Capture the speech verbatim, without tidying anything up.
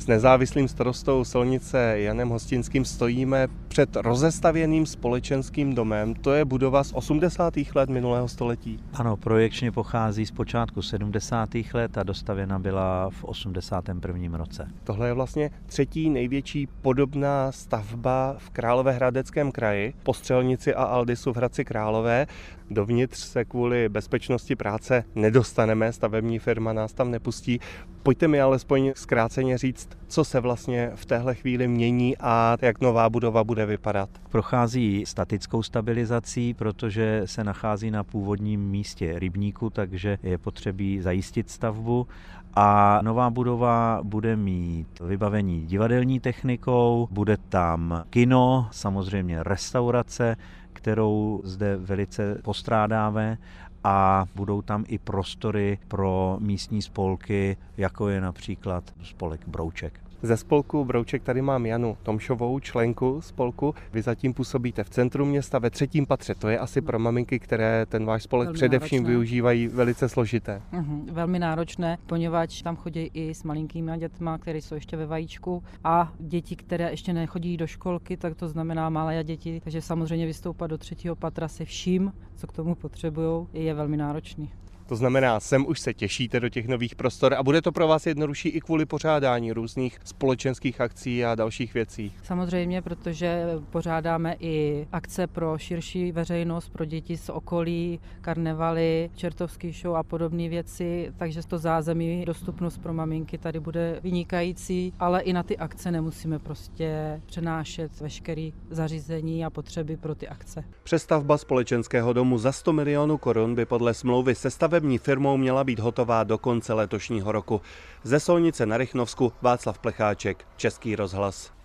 nezávislým starostou Solnice Janem Hostinským stojíme před rozestavěným společenským domem. To je budova z osmdesátých let minulého století. Ano, projekčně pochází z počátku sedmdesátých let a dostavěna byla v osmdesátém prvním roce. Tohle je vlastně třetí největší podobná stavba v Královéhradeckém kraji, po Střelnici a Aldisu v Hradci Králové. Dovnitř se kvůli bezpečnosti práce nedostaneme, stavební firma nás tam nepustí. Pojďte mi alespoň zkráceně říct, co se vlastně v téhle chvíli mění a jak nová budova bude vypadat. Prochází statickou stabilizací, protože se nachází na původním místě rybníku, takže je potřebí zajistit stavbu. A nová budova bude mít vybavení divadelní technikou, bude tam kino, samozřejmě restaurace, kterou zde velice postrádáme, a budou tam i prostory pro místní spolky, jako je například spolek Brouček. Ze spolku Brouček tady mám Janu Tomšovou, členku spolku. Vy zatím působíte v centru města ve třetím patře. To je asi pro maminky, které ten váš spolek velmi především náročné. Využívají, velice složité. Uhum, velmi náročné, poněvadž tam chodí i s malinkými dětma, které jsou ještě ve vajíčku, a děti, které ještě nechodí do školky, tak to znamená malé děti, takže samozřejmě vystoupat do třetího patra se vším, co k tomu potřebují, je velmi náročný. To znamená, sem už se těšíte do těch nových prostor a bude to pro vás jednodušší i kvůli pořádání různých společenských akcí a dalších věcí. Samozřejmě, protože pořádáme i akce pro širší veřejnost, pro děti z okolí, karnevaly, čertovský show a podobné věci, takže to zázemí, dostupnost pro maminky tady bude vynikající, ale i na ty akce nemusíme prostě přenášet veškeré zařízení a potřeby pro ty akce. Přestavba společenského domu za sto milionů korun by podle smlouvy se stavební firmou měla být hotová do konce letošního roku. Ze Solnice na Rychnovsku Václav Plecháček, Český rozhlas.